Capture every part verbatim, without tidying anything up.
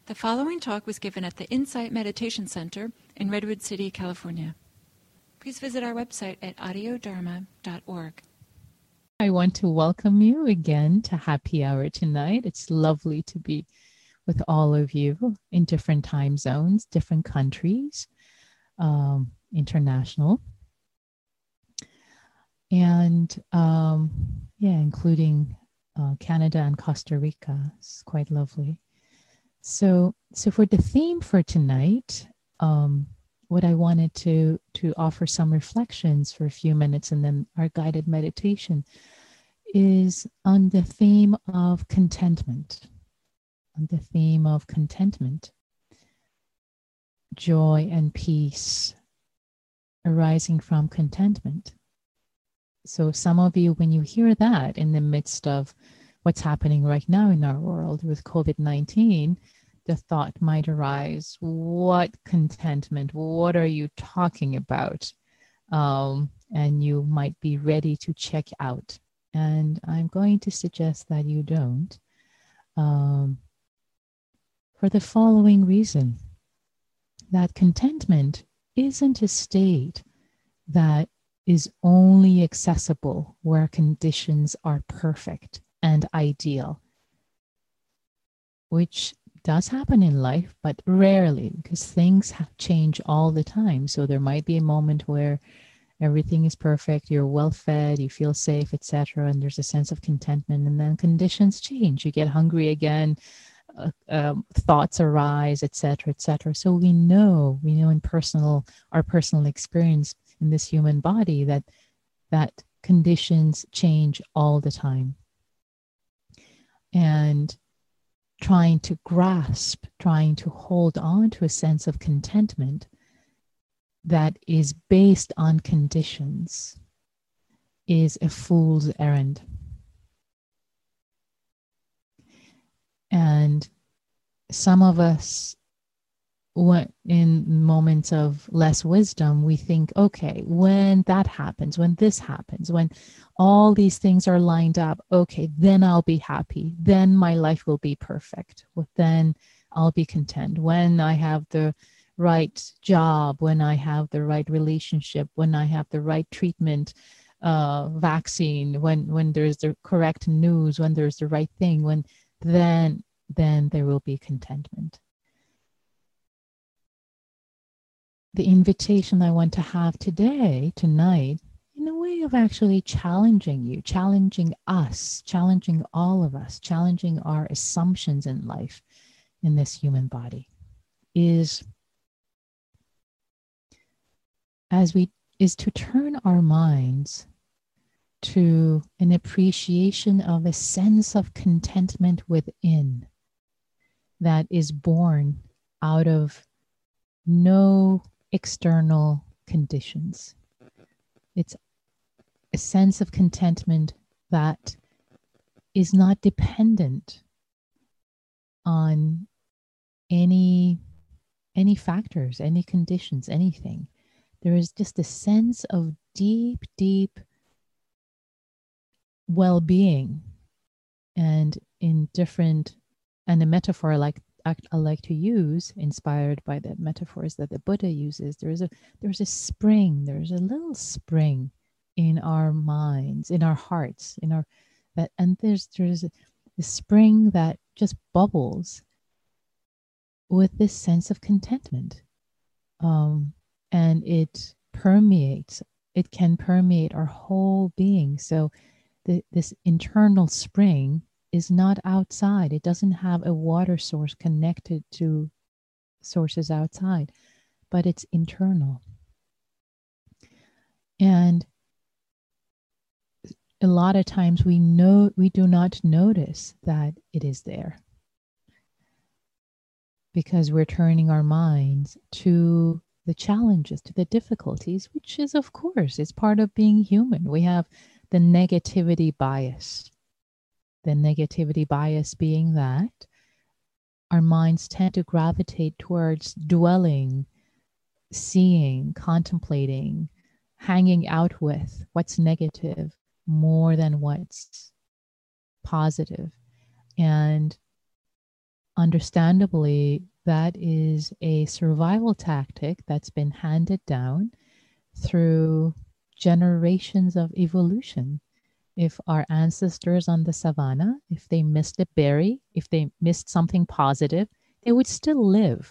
The following talk was given at the Insight Meditation Center in Redwood City, California. Please visit our website at audio dharma dot org. I want to welcome you again to Happy Hour tonight. It's lovely to be with all of you in different time zones, different countries, um, international, and um, yeah, including uh, Canada and Costa Rica. It's quite lovely. So, so for the theme for tonight, um, what I wanted to to offer some reflections for a few minutes, and then our guided meditation is on the theme of contentment. On the theme of contentment, joy and peace arising from contentment. So some of you, when you hear that in the midst of what's happening right now in our world with COVID nineteen, the thought might arise, what contentment? What are you talking about? Um, and you might be ready to check out. And I'm going to suggest that you don't. Um, for the following reason, that contentment isn't a state that is only accessible where conditions are perfect and ideal, which does happen in life, but rarely, because things have change all the time. So there might be a moment where everything is perfect, you're well fed, you feel safe, et cetera, and there's a sense of contentment, and then conditions change. You get hungry again, uh, um, thoughts arise, et cetera, et cetera. So we know, we know in personal, our personal experience in this human body that that conditions change all the time. And trying to grasp, trying to hold on to a sense of contentment that is based on conditions is a fool's errand. And some of us, in moments of less wisdom, we think, okay, when that happens, when this happens, when all these things are lined up, okay, then I'll be happy. Then my life will be perfect. Well, then I'll be content. When I have the right job, when I have the right relationship, when I have the right treatment, uh, vaccine, when when there's the correct news, when there's the right thing, when then then there will be contentment. The invitation I want to have today, tonight, in a way of actually challenging you, challenging us, challenging all of us, challenging our assumptions in life in this human body, is as we is to turn our minds to an appreciation of a sense of contentment within that is born out of no external conditions. It's a sense of contentment that is not dependent on any any factors, any conditions, anything. There is just a sense of deep, deep well-being, and in different, and a metaphor I like I like to use, inspired by the metaphors that the Buddha uses. There's a there's a spring, there's a little spring in our minds, in our hearts, in our that, and there's there's a, a spring that just bubbles with this sense of contentment, um, and it permeates. It can permeate our whole being. So the, this internal spring is not outside. It doesn't have a water source connected to sources outside, but it's internal. And a lot of times we know we do not notice that it is there because we're turning our minds to the challenges, to the difficulties, which is, of course, it's part of being human. We have the negativity bias. The negativity bias being that our minds tend to gravitate towards dwelling, seeing, contemplating, hanging out with what's negative more than what's positive. And understandably, that is a survival tactic that's been handed down through generations of evolution. If our ancestors on the savannah, if they missed a berry, if they missed something positive, they would still live,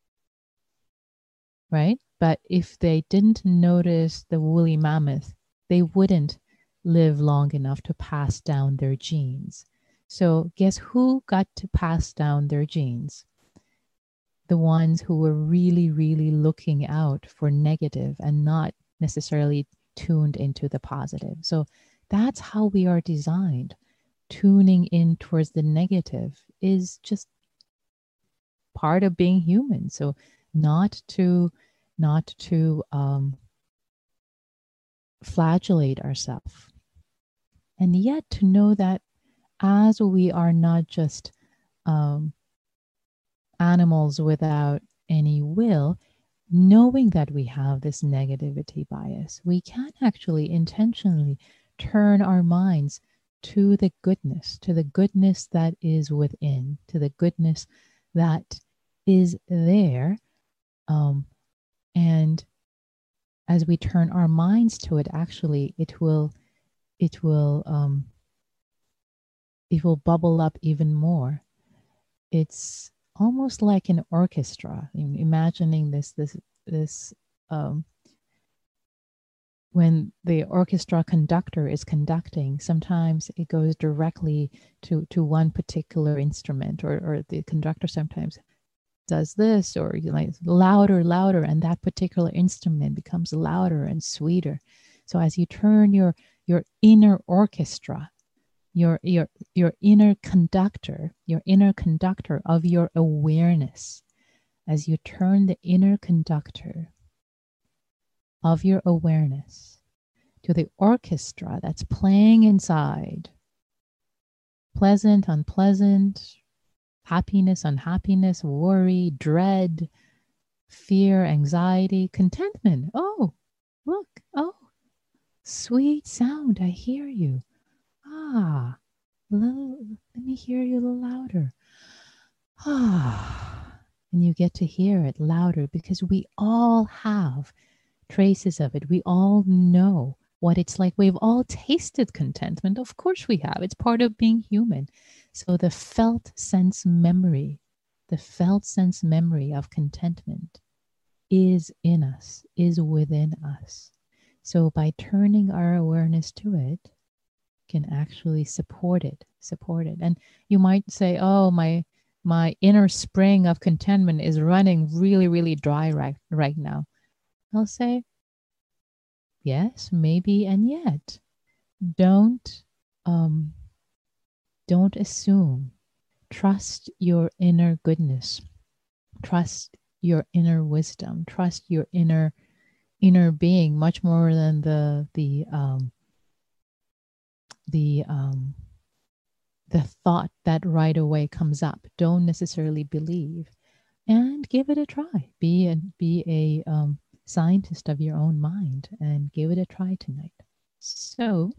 right? But if they didn't notice the woolly mammoth, they wouldn't live long enough to pass down their genes. So guess who got to pass down their genes? The ones who were really, really looking out for negative and not necessarily tuned into the positive. So that's how we are designed. Tuning in towards the negative is just part of being human. So not to not to um, flagellate ourselves. And yet to know that as we are not just um, animals without any will, knowing that we have this negativity bias, we can actually intentionally turn our minds to the goodness, to the goodness that is within, to the goodness that is there. Um, and as we turn our minds to it, actually, it will, it will, um, it will bubble up even more. It's almost like an orchestra. Imagining this, this, this. Um, when the orchestra conductor is conducting, sometimes it goes directly to, to one particular instrument, or, or the conductor sometimes does this, or you like louder, louder, and that particular instrument becomes louder and sweeter. So as you turn your your inner orchestra, your your your inner conductor, your inner conductor of your awareness, as you turn the inner conductor of your awareness to the orchestra that's playing inside, pleasant, unpleasant, happiness, unhappiness, worry, dread, fear, anxiety, contentment. Oh, look, oh, sweet sound, I hear you. Ah, little, let me hear you a little louder. Ah, and you get to hear it louder because we all have traces of it. We all know what it's like. We've all tasted contentment. Of course we have. It's part of being human. So the felt sense memory, the felt sense memory of contentment is in us, is within us. So by turning our awareness to it, can actually support it, support it. And you might say, oh, my my inner spring of contentment is running really, really dry right, right now. I'll say, yes, maybe, and yet don't um, don't assume. Trust your inner goodness. Trust your inner wisdom. Trust your inner inner being much more than the the um, the um, the thought that right away comes up. Don't necessarily believe, and give it a try. Be a be a um, scientist of your own mind and give it a try tonight. So,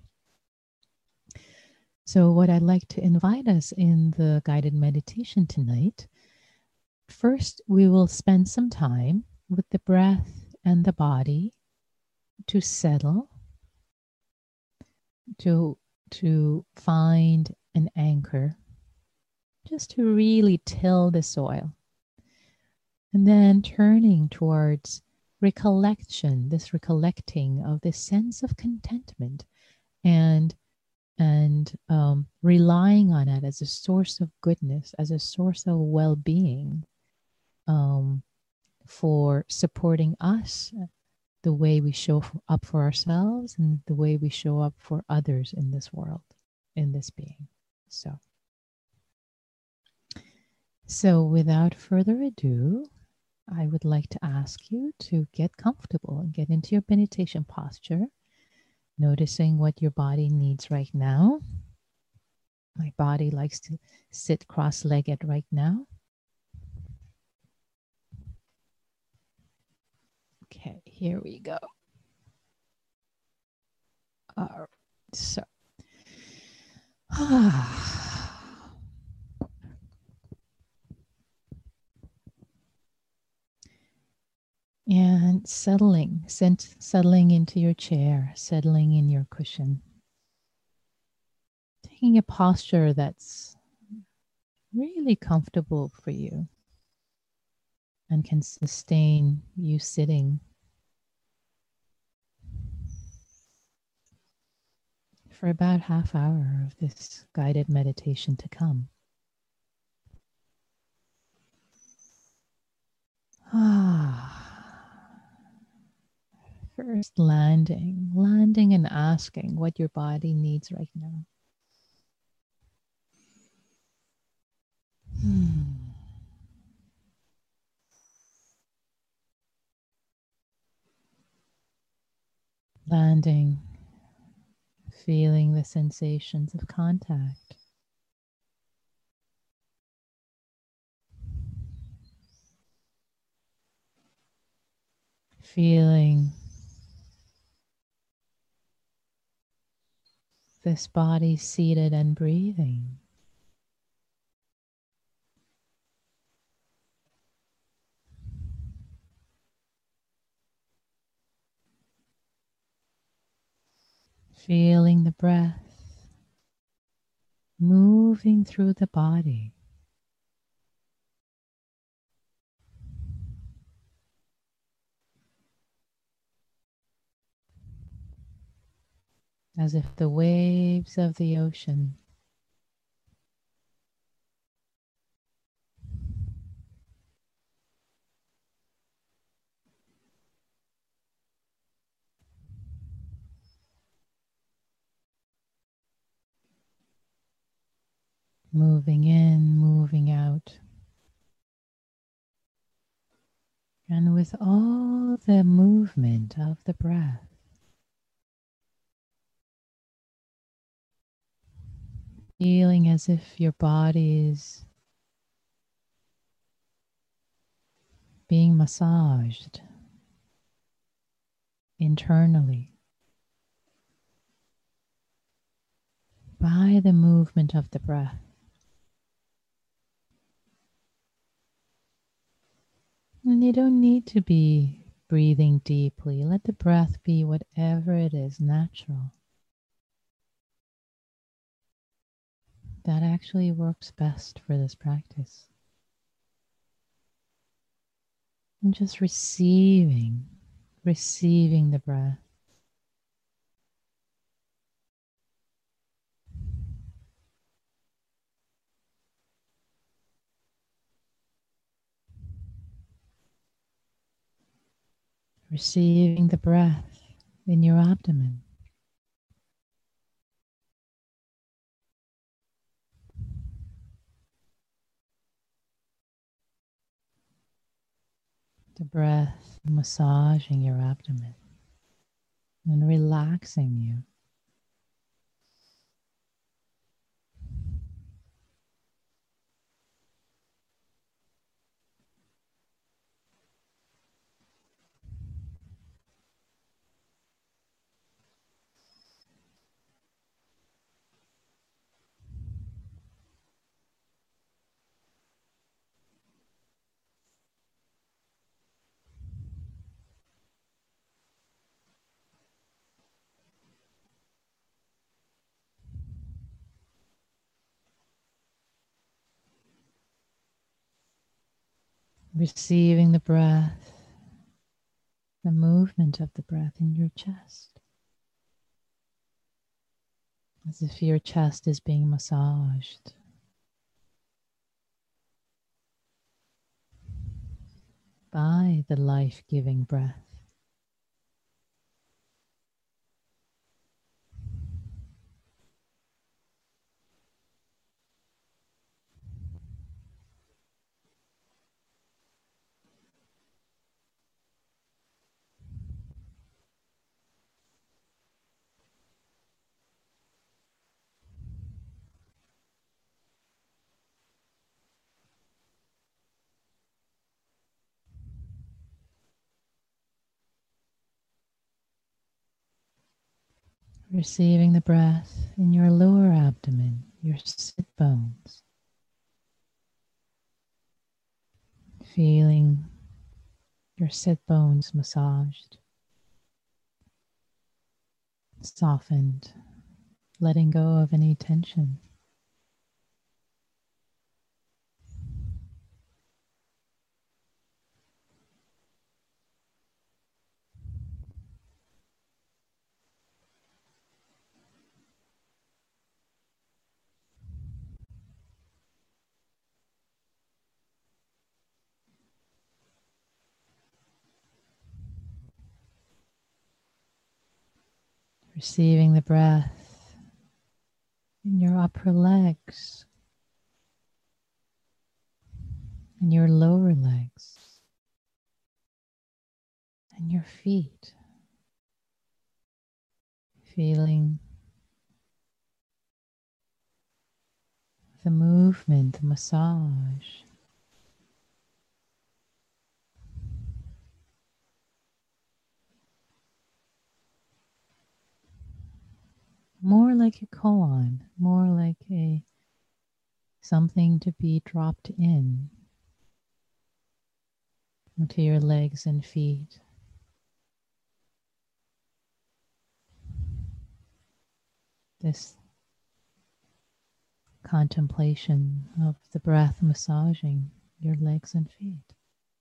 so what I'd like to invite us in the guided meditation tonight, first we will spend some time with the breath and the body to settle, to, to find an anchor, just to really till the soil. And then turning towards recollection, this recollecting of this sense of contentment, and and um, relying on it as a source of goodness, as a source of well-being, um, for supporting us, the way we show up for ourselves and the way we show up for others in this world, in this being. So, so without further ado, I would like to ask you to get comfortable and get into your meditation posture, noticing what your body needs right now. My body likes to sit cross-legged right now. Okay, here we go. All right, so. And settling, sent, settling into your chair, settling in your cushion. Taking a posture that's really comfortable for you and can sustain you sitting for about half hour of this guided meditation to come. Ah. First landing, landing and asking what your body needs right now. Hmm. Landing, feeling the sensations of contact. Feeling this body seated and breathing. Feeling the breath moving through the body. As if the waves of the ocean moving in, moving out. And with all the movement of the breath, feeling as if your body is being massaged internally by the movement of the breath. And you don't need to be breathing deeply. Let the breath be whatever it is, natural. That actually works best for this practice. And just receiving, receiving the breath. Receiving the breath in your abdomen. The breath massaging your abdomen and relaxing you. Receiving the breath, the movement of the breath in your chest. As if your chest is being massaged. By the life-giving breath. Receiving the breath in your lower abdomen, your sit bones. Feeling your sit bones massaged, softened, letting go of any tension. Receiving the breath in your upper legs and your lower legs and your feet. Feeling the movement, the massage. More like a koan, more like a something to be dropped in into your legs and feet. This contemplation of the breath massaging your legs and feet.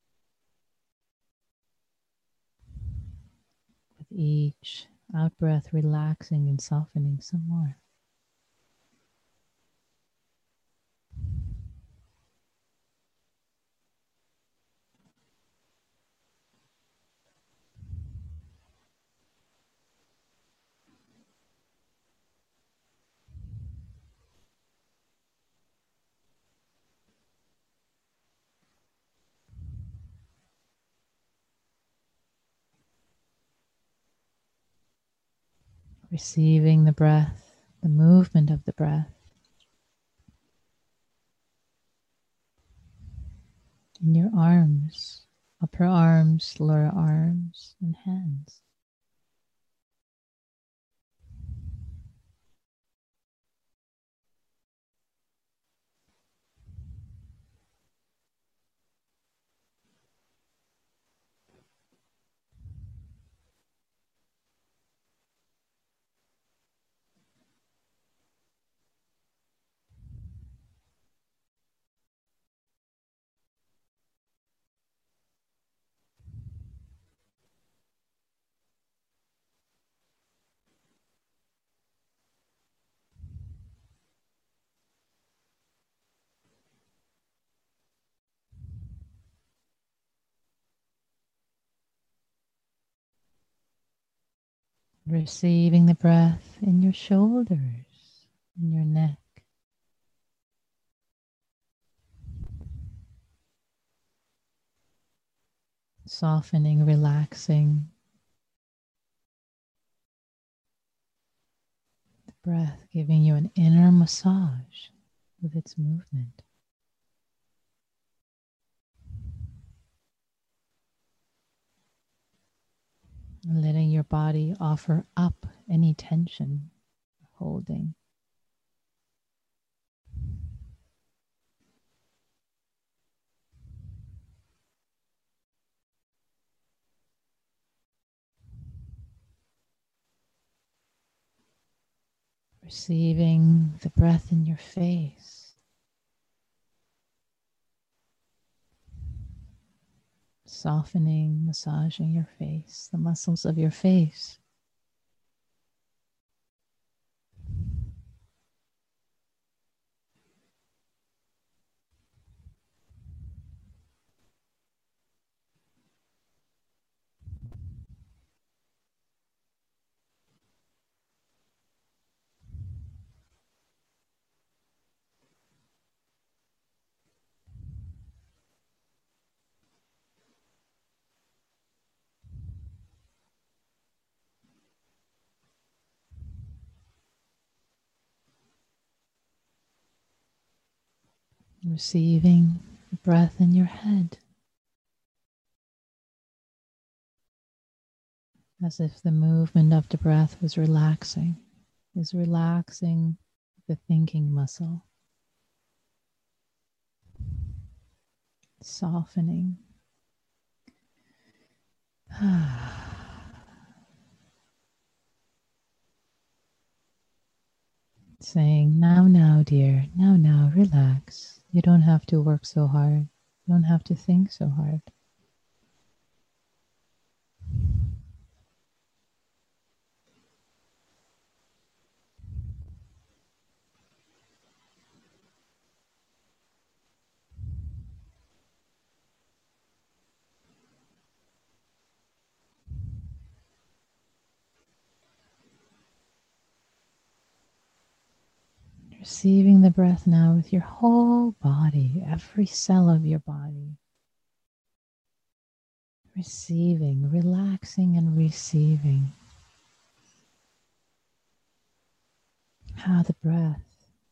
With each out breath relaxing and softening some more. Receiving the breath, the movement of the breath in your arms, upper arms, lower arms, and hands. Receiving the breath in your shoulders, in your neck. Softening, relaxing. The breath giving you an inner massage with its movement. And letting your body offer up any tension, holding. Receiving the breath in your face. Softening, massaging your face, the muscles of your face. Receiving the breath in your head. As if the movement of the breath was relaxing, is relaxing the thinking muscle, softening, Saying, now, now, dear, now, now, relax. You don't have to work so hard. You don't have to think so hard. Receiving the breath now with your whole body, every cell of your body. Receiving, relaxing and receiving. How the breath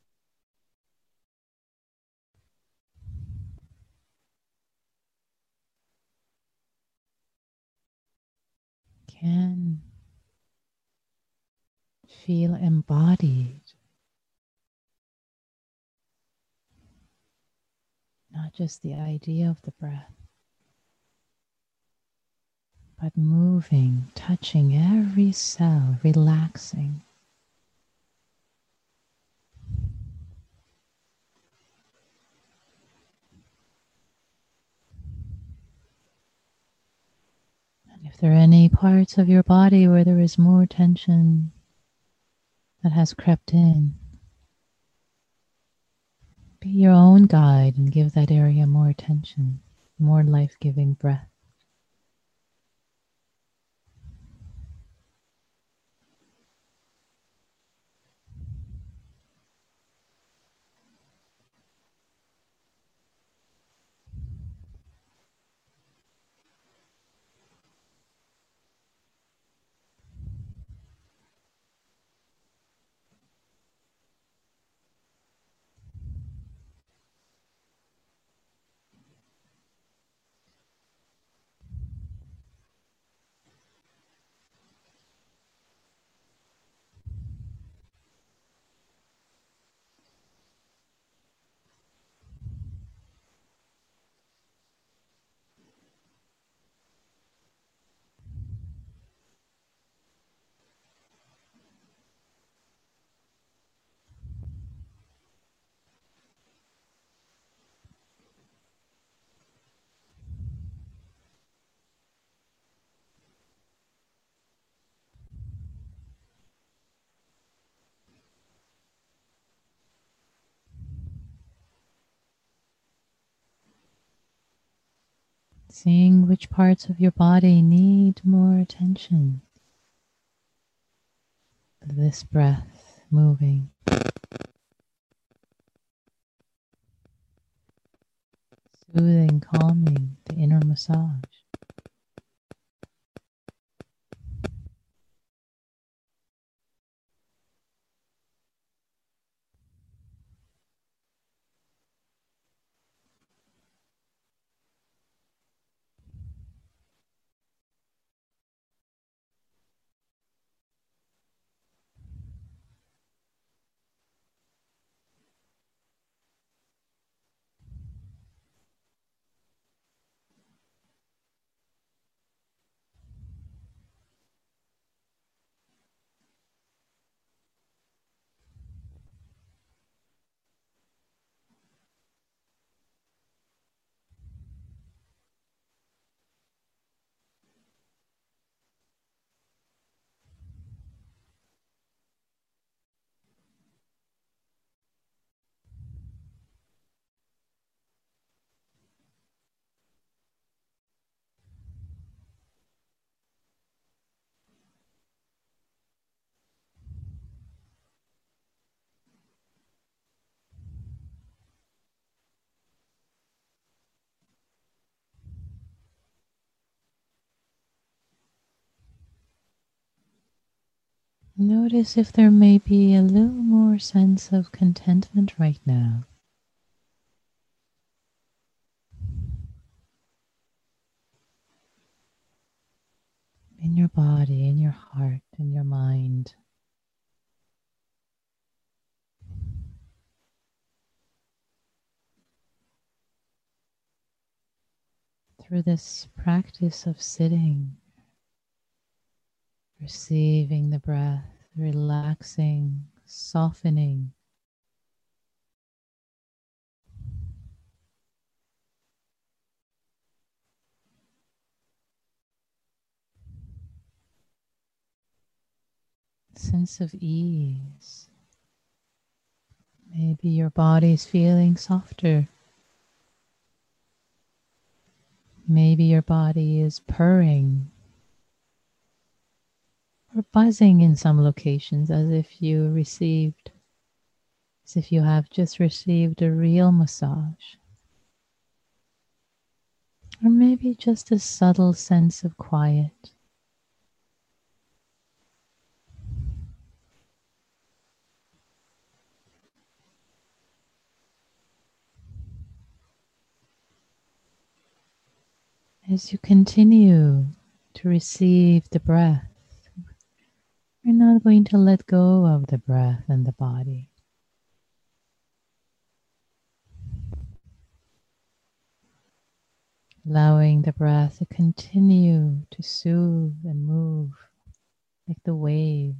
can feel embodied, not just the idea of the breath, but moving, touching every cell, relaxing. And if there are any parts of your body where there is more tension that has crept in, be your own guide and give that area more attention, more life-giving breath. Seeing which parts of your body need more attention. This breath moving. Soothing, calming, the inner massage. Notice if there may be a little more sense of contentment right now. In your body, in your heart, in your mind. Through this practice of sitting, Receiving the breath, relaxing, softening. Sense of ease. Maybe your body is feeling softer. Maybe your body is purring or buzzing in some locations, as if you received, as if you have just received a real massage. Or maybe just a subtle sense of quiet. As you continue to receive the breath, we're not going to let go of the breath and the body. Allowing the breath to continue to soothe and move like the waves,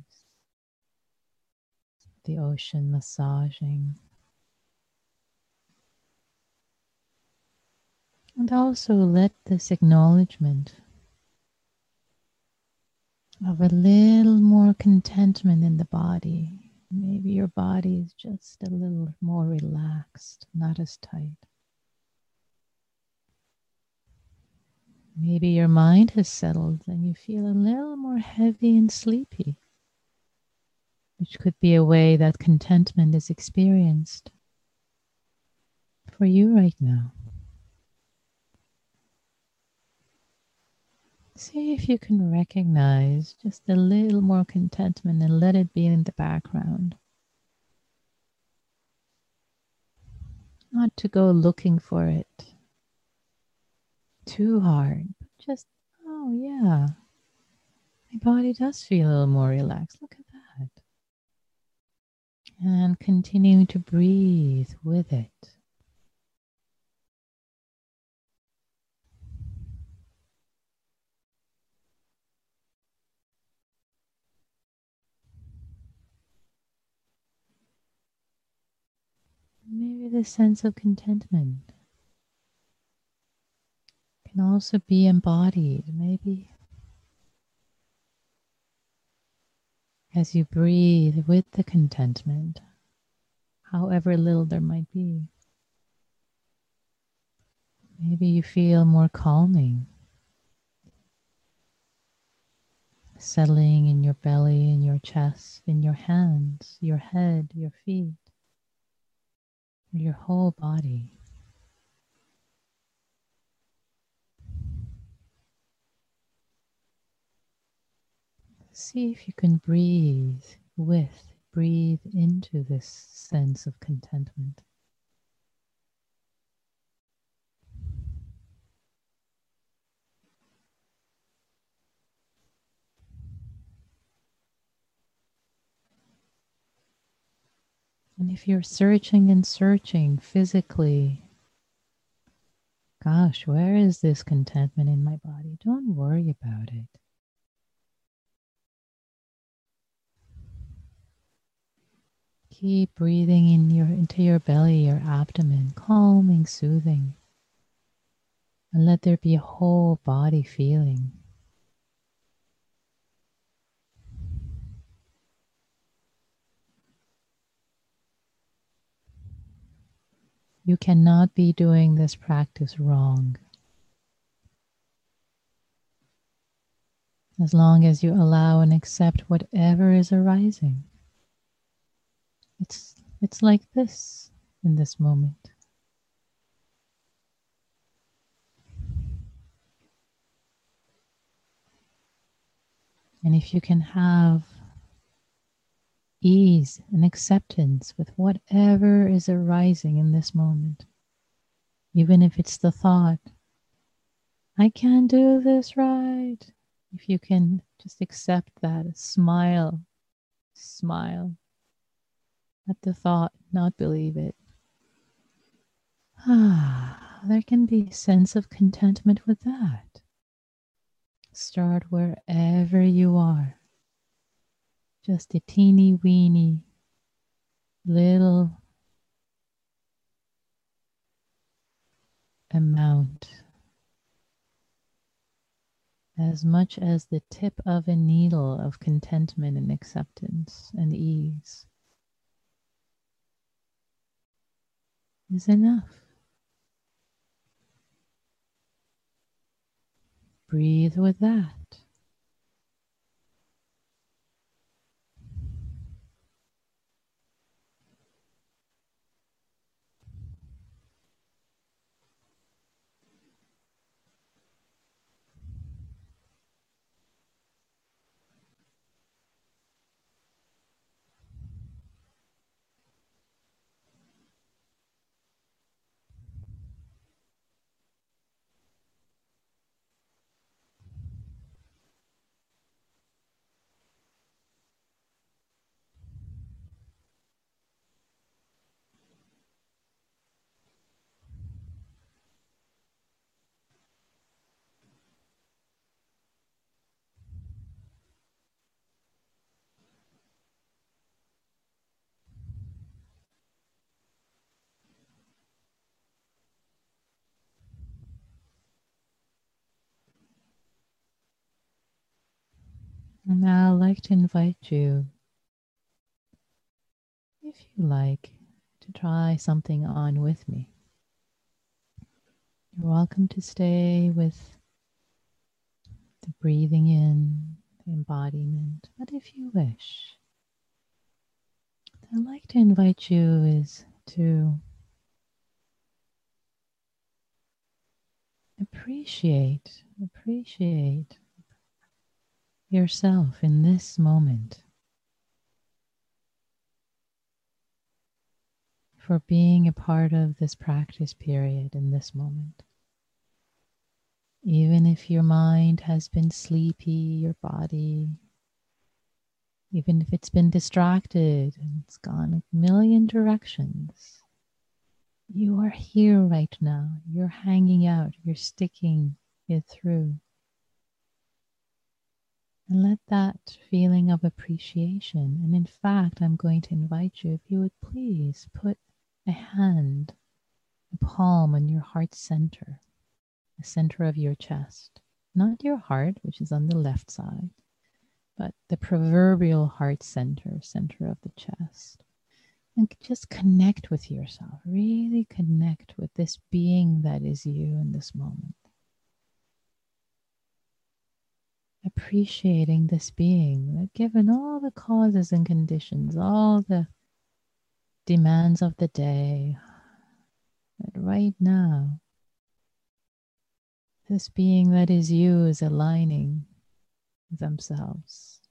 the ocean massaging. And also let this acknowledgement of a little more contentment in the body. Maybe your body is just a little more relaxed, not as tight. Maybe your mind has settled and you feel a little more heavy and sleepy, which could be a way that contentment is experienced for you right now. See if you can recognize just a little more contentment and let it be in the background. Not to go looking for it too hard, but just, oh yeah, my body does feel a little more relaxed. Look at that. And continuing to breathe with it. Maybe the sense of contentment can also be embodied, maybe as you breathe with the contentment, however little there might be. Maybe you feel more calming, settling in your belly, in your chest, in your hands, your head, your feet, your whole body. See if you can breathe with, breathe into this sense of contentment. And if you're searching and searching physically, gosh, where is this contentment in my body? Don't worry about it. Keep breathing in your, into your belly, your abdomen, calming, soothing. And let there be a whole body feeling. You cannot be doing this practice wrong. As long as you allow and accept whatever is arising. It's, it's like this in this moment. And if you can have ease and acceptance with whatever is arising in this moment, even if it's the thought, I can't do this right. If you can just accept that, smile, smile at the thought, not believe it. Ah, there can be a sense of contentment with that. Start wherever you are. just a teeny weeny little amount, as much as the tip of a needle of contentment and acceptance and ease is enough. Breathe with that. And now I'd like to invite you, if you like, to try something on with me. You're welcome to stay with the breathing in, the embodiment, but if you wish, I'd like to invite you is to appreciate, appreciate yourself in this moment for being a part of this practice period in this moment. Even if your mind has been sleepy, your body, even if it's been distracted and it's gone a million directions, you are here right now. You're hanging out. You're sticking it through. And let that feeling of appreciation, and in fact, I'm going to invite you, if you would please put a hand, a palm on your heart center, the center of your chest. Not your heart, which is on the left side, but the proverbial heart center, center of the chest. And just connect with yourself. Really connect with this being that is you in this moment. Appreciating this being that, given all the causes and conditions, all the demands of the day, that right now, this being that is you is aligning themselves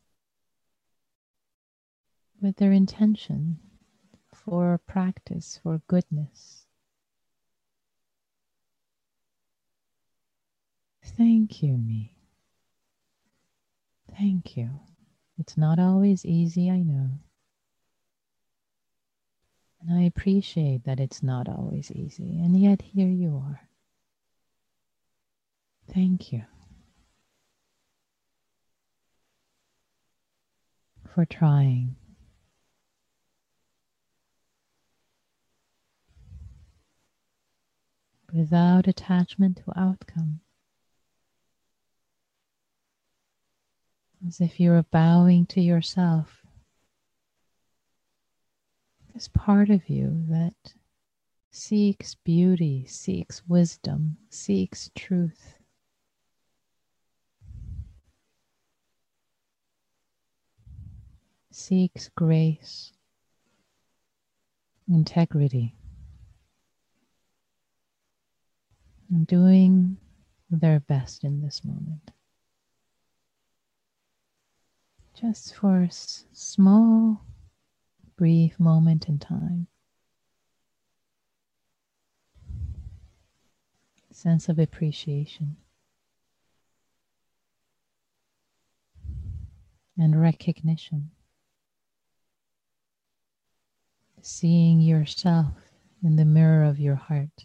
with their intention for practice, for goodness. Thank you, me. Thank you. It's not always easy, I know. And I appreciate that it's not always easy, and yet here you are. Thank you for trying. Without attachment to outcome. As if you are bowing to yourself. This part of you that seeks beauty, seeks wisdom, seeks truth. Seeks grace, integrity, and doing their best in this moment. Just for a small, brief moment in time. Sense of appreciation and recognition. Seeing yourself in the mirror of your heart.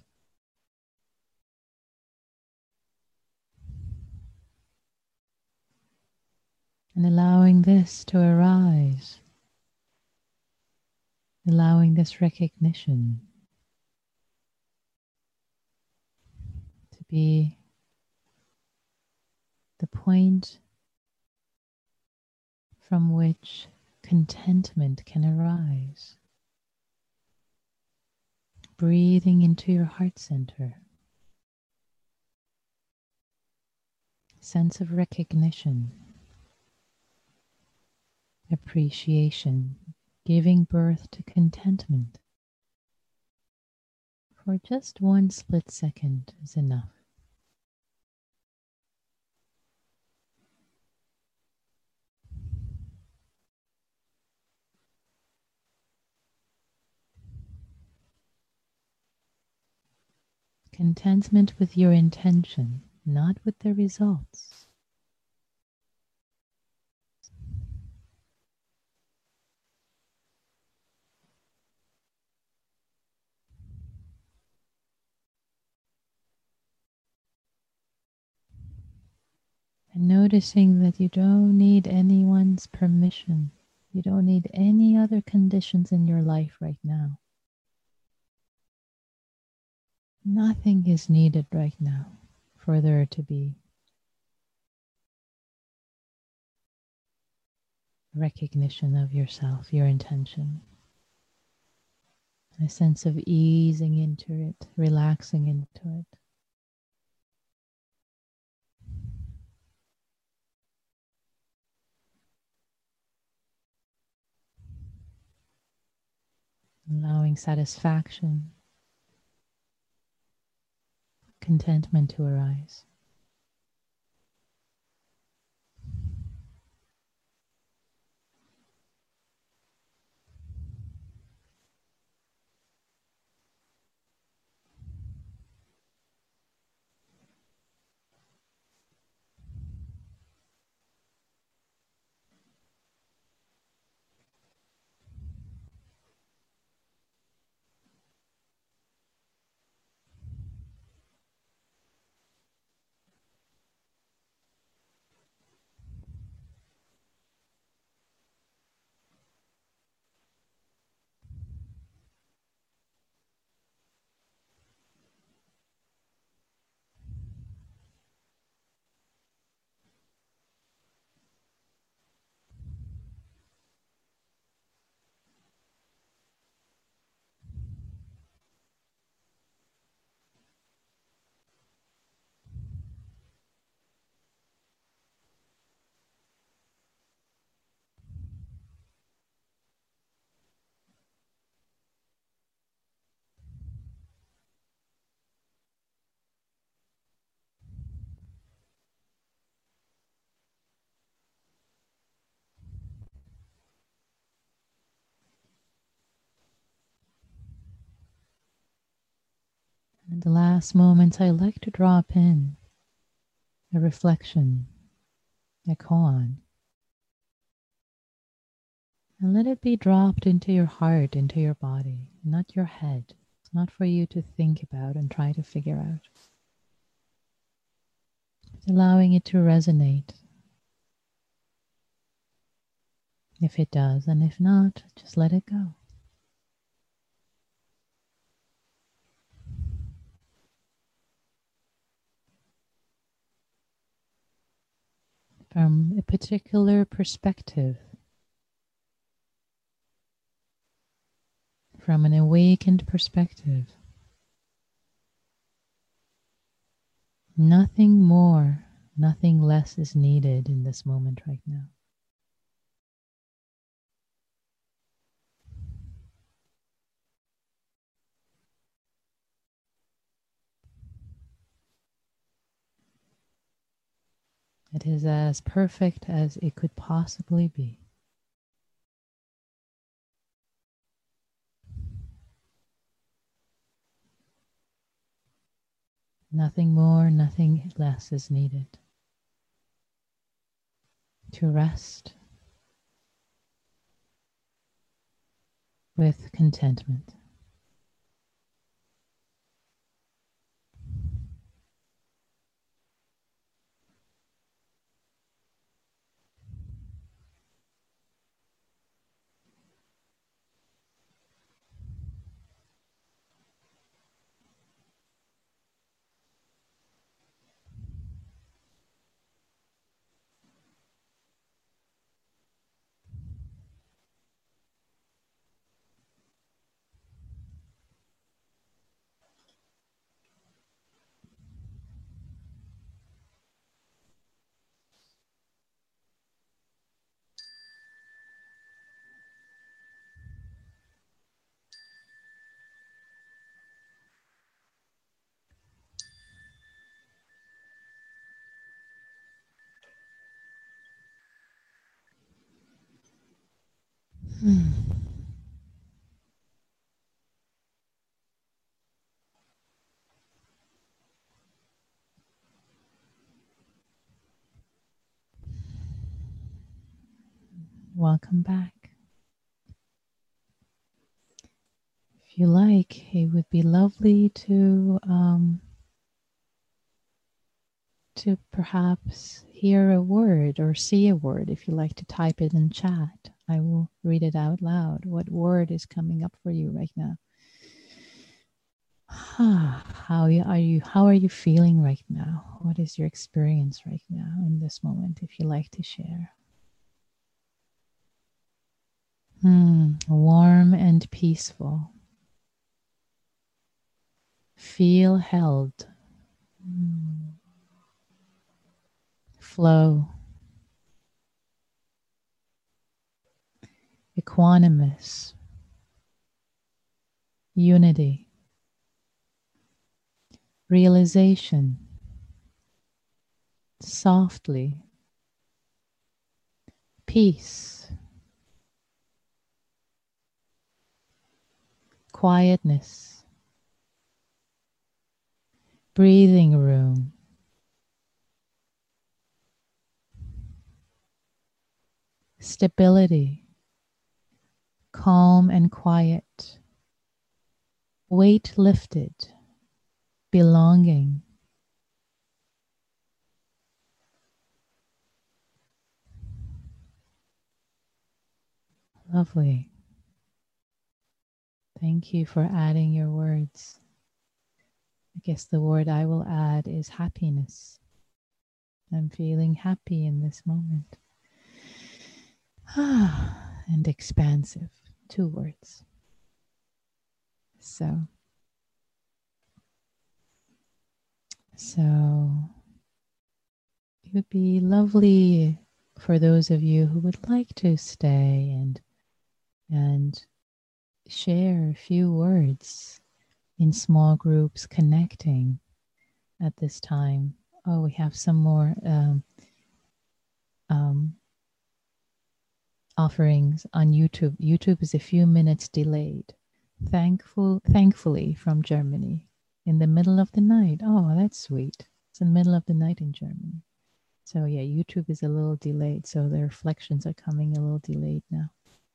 And allowing this to arise, allowing this recognition to be the point from which contentment can arise. Breathing into your heart center. Sense of recognition, appreciation, giving birth to contentment. For just one split second is enough. Contentment with your intention, not with the results. And noticing that you don't need anyone's permission. You don't need any other conditions in your life right now. Nothing is needed right now for there to be recognition of yourself, your intention. A sense of easing into it, relaxing into it. Allowing satisfaction, contentment to arise. And the last moments, I like to drop in a reflection, a koan, and let it be dropped into your heart, into your body, not your head. It's not for you to think about and try to figure out. It's allowing it to resonate. If it does, and if not, just let it go. From a particular perspective, from an awakened perspective, nothing more, nothing less is needed in this moment right now. It is as perfect as it could possibly be. Nothing more, nothing less is needed. To rest with contentment. Hmm. Welcome back. If you like, it would be lovely to um, to perhaps hear a word or see a word. If you like to type it in chat, I will read it out loud. What word is coming up for you right now? How are you? How are you feeling right now? What is your experience right now in this moment? If you like to share. Hmm, warm and peaceful. Feel held. Hmm. Flow. Equanimous. Unity. Realization. Softly. Peace. Quietness. Breathing room. Stability. Calm and quiet. Weight lifted. Belonging. Lovely. Thank you for adding your words. I guess the word I will add is happiness. I'm feeling happy in this moment. And expansive. Two words. So, so it would be lovely for those of you who would like to stay and and share a few words in small groups connecting at this time. Oh, we have some more um, um, offerings on YouTube. YouTube is a few minutes delayed. Thankful, thankfully from Germany in the middle of the night. Oh, that's sweet. It's in the middle of the night in Germany. So yeah, YouTube is a little delayed. So the reflections are coming a little delayed now.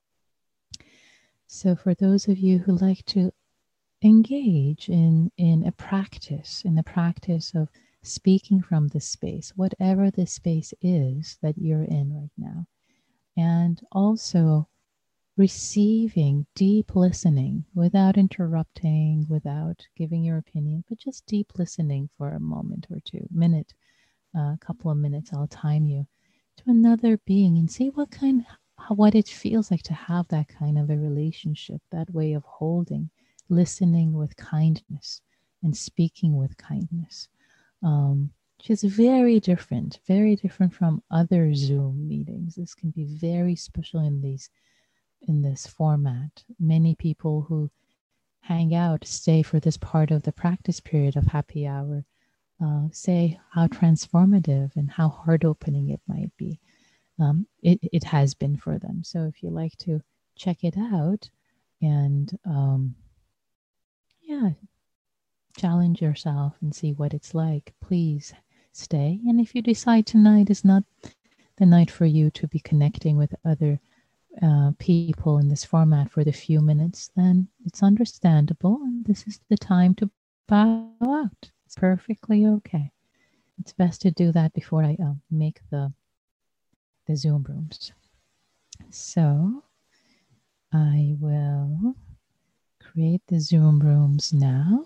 So for those of you who like to engage in, in a practice, in the practice of speaking from this space, whatever the space is that you're in right now, and also receiving deep listening without interrupting, without giving your opinion, but just deep listening for a moment or two, minute, a uh, couple of minutes, I'll time you to another being and see what kind, how, what it feels like to have that kind of a relationship, that way of holding, listening with kindness and speaking with kindness. Um, which is very different, very different from other Zoom meetings. This can be very special in these in this format. Many people who hang out, stay for this part of the practice period of happy hour, uh, say how transformative and how heart opening it might be. Um, it, it has been for them. So if you like to check it out and um, yeah, challenge yourself and see what it's like, please stay. And if you decide tonight is not the night for you to be connecting with other uh, people in this format for the few minutes, then it's understandable. And this is the time to bow out. It's perfectly okay. It's best to do that before I uh, make the the Zoom rooms. So I will create the Zoom rooms now.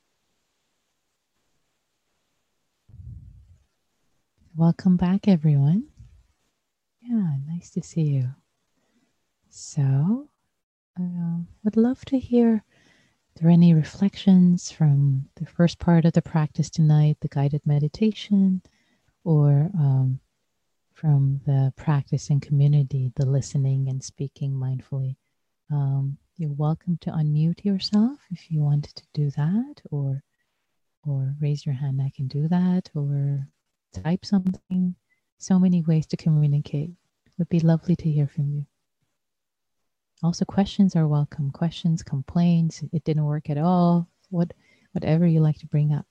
Welcome back, everyone. Yeah, nice to see you. So I uh, would love to hear, are there any reflections from the first part of the practice tonight, the guided meditation, or um, from the practice in community, the listening and speaking mindfully? Um, you're welcome to unmute yourself if you wanted to do that, or or raise your hand, I can do that, or type something. So many ways to communicate. It would be lovely to hear from you. Also, questions are welcome. Questions, complaints, it didn't work at all. What, whatever you like to bring up.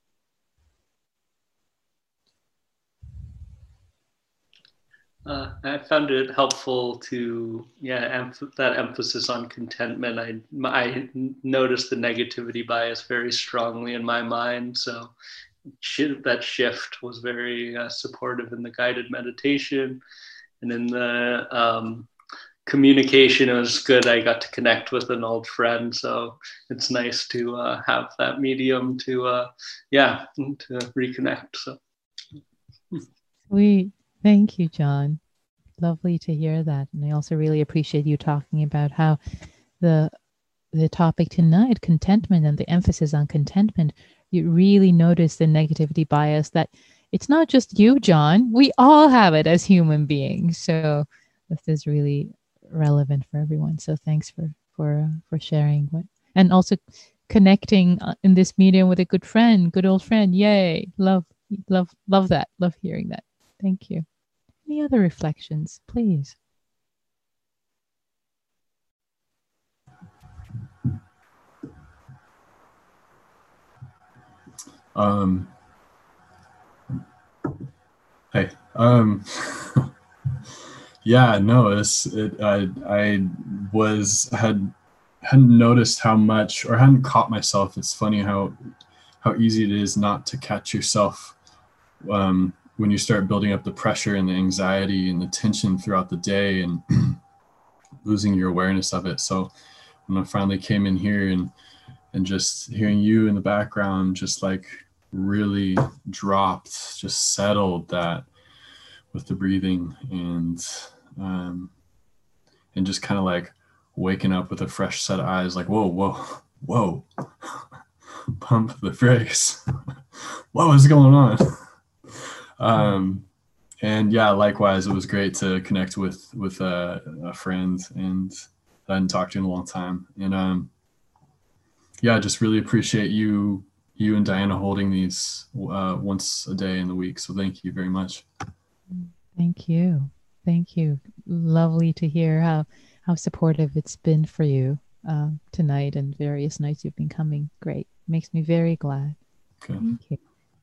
Uh, I found it helpful to, yeah, emph- that emphasis on contentment. I, I noticed the negativity bias very strongly in my mind. So sh- that shift was very uh, supportive in the guided meditation. And in the um, communication, it was good. I got to connect with an old friend. So it's nice to uh, have that medium to, uh, yeah, to reconnect. So. Sweet. Thank you, John. Lovely to hear that. And I also really appreciate you talking about how the the topic tonight, contentment, and the emphasis on contentment, you really notice the negativity bias that it's not just you, John. We all have it as human beings. So this is really relevant for everyone. So thanks for for uh, for sharing what, and also connecting in this medium with a good friend, good old friend. Yay. Love love love that. Love hearing that. Thank you. Any other reflections, please? Um, hey, um, yeah, no, it's, it, I, I was, had, hadn't noticed how much, or hadn't caught myself. It's funny how, how easy it is not to catch yourself, um, when you start building up the pressure and the anxiety and the tension throughout the day and losing your awareness of it. So when I finally came in here and, and just hearing you in the background, just like really dropped, just settled that with the breathing and, um, and just kind of like waking up with a fresh set of eyes, like, whoa, whoa, whoa, pump the brakes. What was going on? Um, and yeah, likewise, it was great to connect with, with a, a friend and I hadn't talked to in a long time. And, um, yeah, I just really appreciate you, you and Diana holding these uh, once a day in the week. So thank you very much. Thank you. Thank you. Lovely to hear how, how supportive it's been for you uh, tonight and various nights you've been coming. Great. Makes me very glad. Okay. Thank you.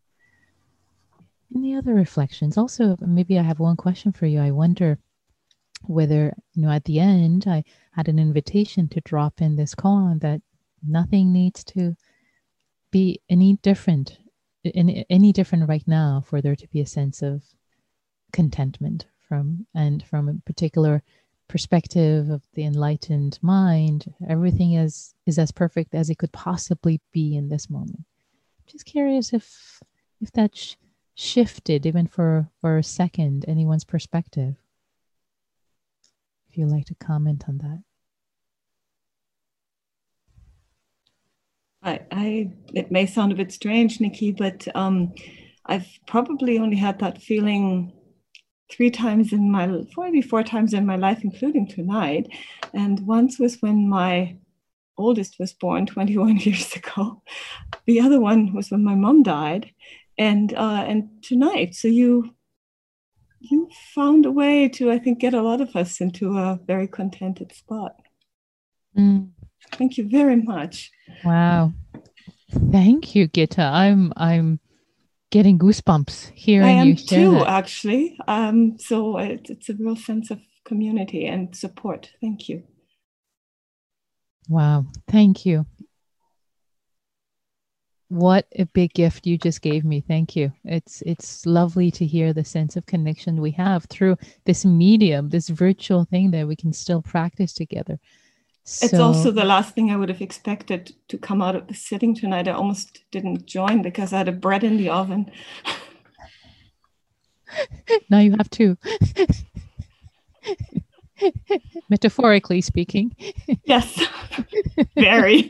Any other reflections? Also, maybe I have one question for you. I wonder whether, you know, at the end, I had an invitation to drop in this koan that nothing needs to be any different, any, any different right now for there to be a sense of contentment from, and from a particular perspective of the enlightened mind, everything is, is as perfect as it could possibly be in this moment. Just curious if, if that sh- shifted even for, for a second, anyone's perspective. If you'd like to comment on that. I, I it may sound a bit strange, Nikki, but um, I've probably only had that feeling three times in my, maybe four times in my life, including tonight. And once was when my oldest was born twenty-one years ago. The other one was when my mom died, and uh, and tonight. So you you found a way to, I think, get a lot of us into a very contented spot. Mm. Thank you very much. Wow. Thank you, Gitta. I'm I'm getting goosebumps hearing I am you share too, that. actually. Um, so it, it's a real sense of community and support. Thank you. Wow. Thank you. What a big gift you just gave me. Thank you. It's it's lovely to hear the sense of connection we have through this medium, this virtual thing that we can still practice together. So, it's also the last thing I would have expected to come out of the sitting tonight. I almost didn't join because I had a bread in the oven. Now you have two. Metaphorically speaking. Yes. Very.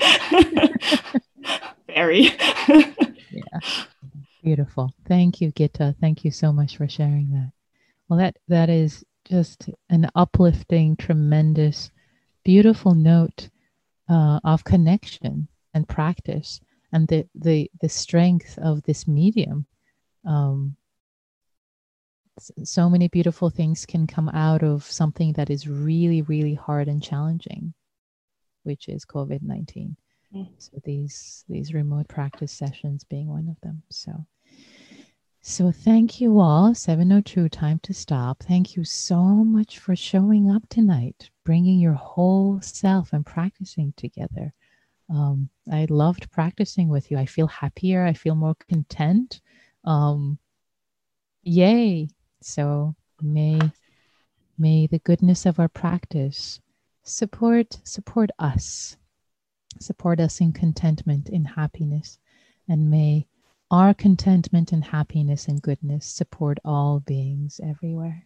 Very. Yeah. Beautiful. Thank you, Gitta. Thank you so much for sharing that. Well, that that is just an uplifting, tremendous, beautiful note uh, of connection and practice, and the the the strength of this medium. Um, so many beautiful things can come out of something that is really, really hard and challenging, which is COVID nineteen. Mm. So these these remote practice sessions being one of them. So, so thank you all. seven oh two, time to stop. Thank you so much for showing up tonight, bringing your whole self and practicing together. Um, I loved practicing with you. I feel happier. I feel more content. Um, yay. So may, may the goodness of our practice support, support us, support us in contentment, in happiness, and may our contentment and happiness and goodness support all beings everywhere.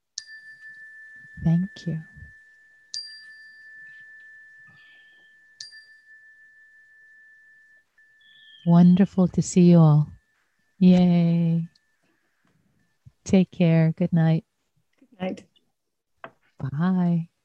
Thank you. Wonderful to see you all. Yay. Take care. Good night. Good night. Bye.